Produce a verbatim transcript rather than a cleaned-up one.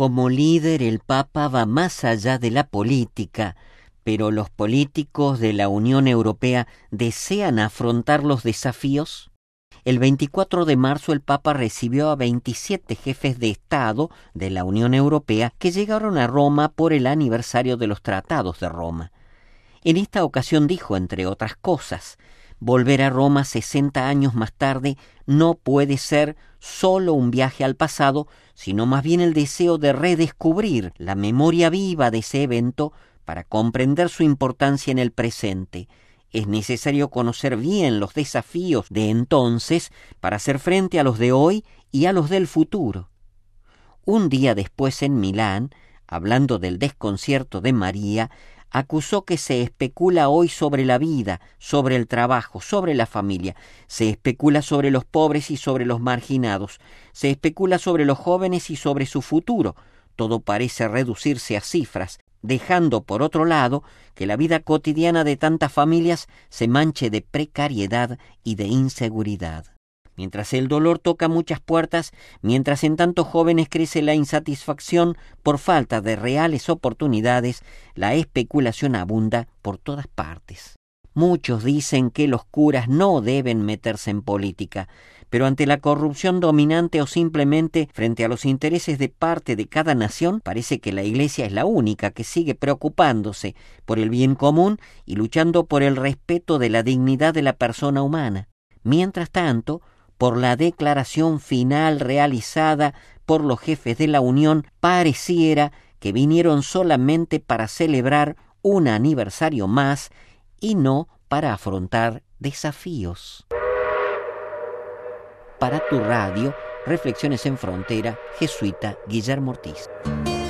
Como líder, el Papa va más allá de la política, pero los políticos de la Unión Europea desean afrontar los desafíos. El veinticuatro de marzo el Papa recibió a veintisiete jefes de Estado de la Unión Europea que llegaron a Roma por el aniversario de los Tratados de Roma. En esta ocasión dijo, entre otras cosas, volver a Roma sesenta años más tarde no puede ser solo un viaje al pasado, sino más bien el deseo de redescubrir la memoria viva de ese evento para comprender su importancia en el presente. Es necesario conocer bien los desafíos de entonces para hacer frente a los de hoy y a los del futuro. Un día después en Milán, hablando del desconcierto de María, acusó que se especula hoy sobre la vida, sobre el trabajo, sobre la familia. Se especula sobre los pobres y sobre los marginados. Se especula sobre los jóvenes y sobre su futuro. Todo parece reducirse a cifras, dejando por otro lado que la vida cotidiana de tantas familias se manche de precariedad y de inseguridad. Mientras el dolor toca muchas puertas, mientras en tantos jóvenes crece la insatisfacción por falta de reales oportunidades, la especulación abunda por todas partes. Muchos dicen que los curas no deben meterse en política, pero ante la corrupción dominante o simplemente frente a los intereses de parte de cada nación, parece que la Iglesia es la única que sigue preocupándose por el bien común y luchando por el respeto de la dignidad de la persona humana. Mientras tanto, por la declaración final realizada por los jefes de la Unión, pareciera que vinieron solamente para celebrar un aniversario más y no para afrontar desafíos. Para tu radio, Reflexiones en Frontera, jesuita Guillermo Ortiz.